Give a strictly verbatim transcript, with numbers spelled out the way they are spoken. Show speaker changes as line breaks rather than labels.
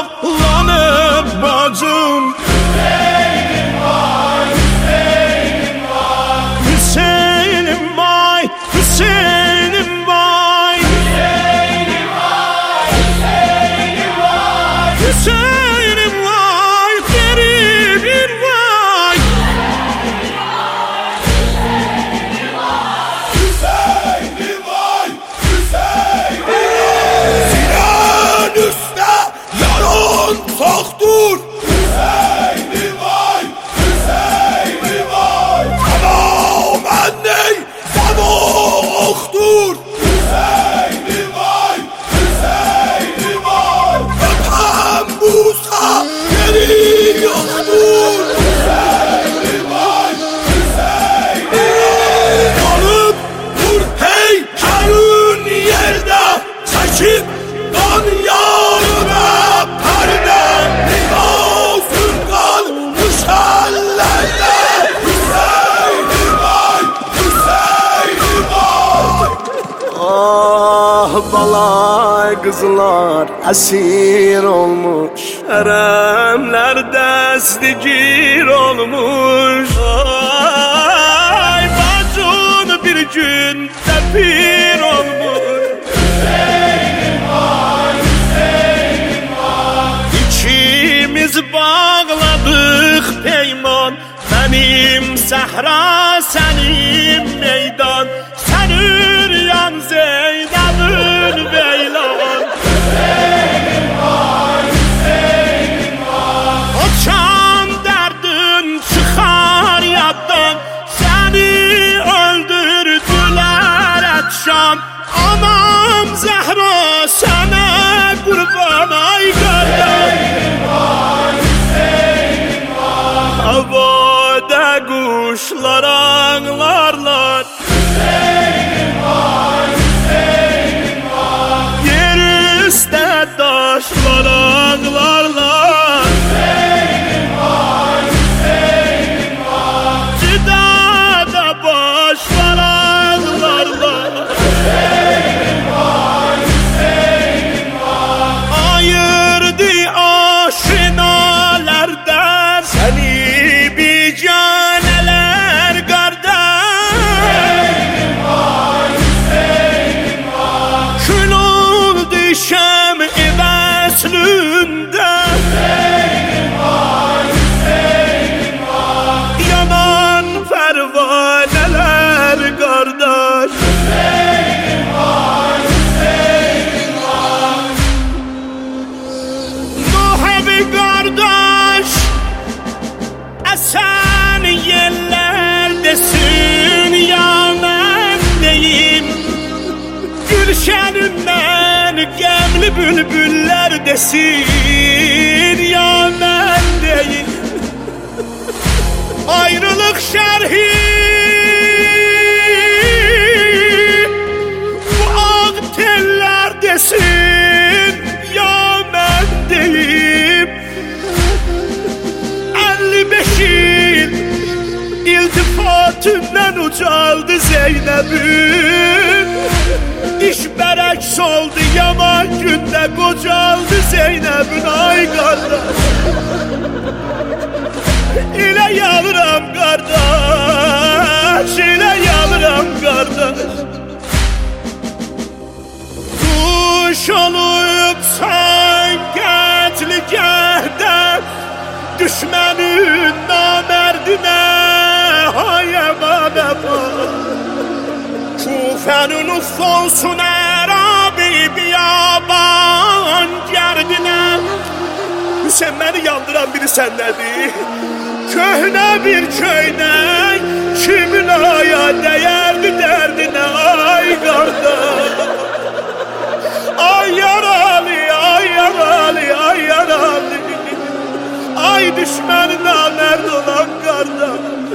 bağlanıb bacım. Hüseynim vay, Hüseynim vay, Hüseynim vay, Hüseynim vay, Hüseynim vay, garibim vay,
Hüseynim vay, Hüseynim vay. Sinan üstte yaran soktur. Hüseynim vay, Hüseynim vay. Tamamen ney sabahtur. Hüseynim vay, Hüseynim vay. Öpen Musa geri yoktur. Hüseynim vay, Hüseynim vay. Yanıp dur heykelin yerde, çekip kan yarına perde. Limasın kalmış ellerde. Hüseynim vay, Hüseynim vay.
ah balay kızlar esir olmuş, haremler destigir olmuş. Ay bacın bir gün tepir olmuş. Hüseynim vay, Hüseynim vay. İkimiz bağladık peyman, benim sahra senin meydan. Sen üryan Zeynep'in beylan. Hüseynim vay, Hüseynim vay. O can derdin çıkar yaddan, seni öldürdüler etşan. Anam Zehra sana kurban ay kardeş. Havada kuşlar ağlarlar. Yer üstte taşlar ağlarlar. Cidada başlar ağlarlar. Ayırdı aşinalardan seni bicaneler kardeş. Kül oldu şem-i veslünde. Yanan pervaneler kardeş. Muhabbi kardeş, esen yerlerdesin ya ben deyim. Gülşeninden gemli bülbüller desin ya ben deyim. Ayrılık şerhi bu ak teller desin ya ben deyim. elli beş yıl iltifatından ucaldı Zeynep'in. İş berek soldu yaman günde kocaldı Zeynep'in ay kardeş. İle yavrum kardeş, ile yavrum kardeş. Kuş olup sen ketligehde, düşmenin namerdine hay eman eman. Kufe'nin uffolsun erabi biyaban gerdine. Hüseyin beni yandıran biri sen nedir? Köhne bir köynek kimin aya değerdi derdine ay kardeş. Ay yaralı, ay yaralı, ay yaralı. Ay düşmanına nerede olan kardeş.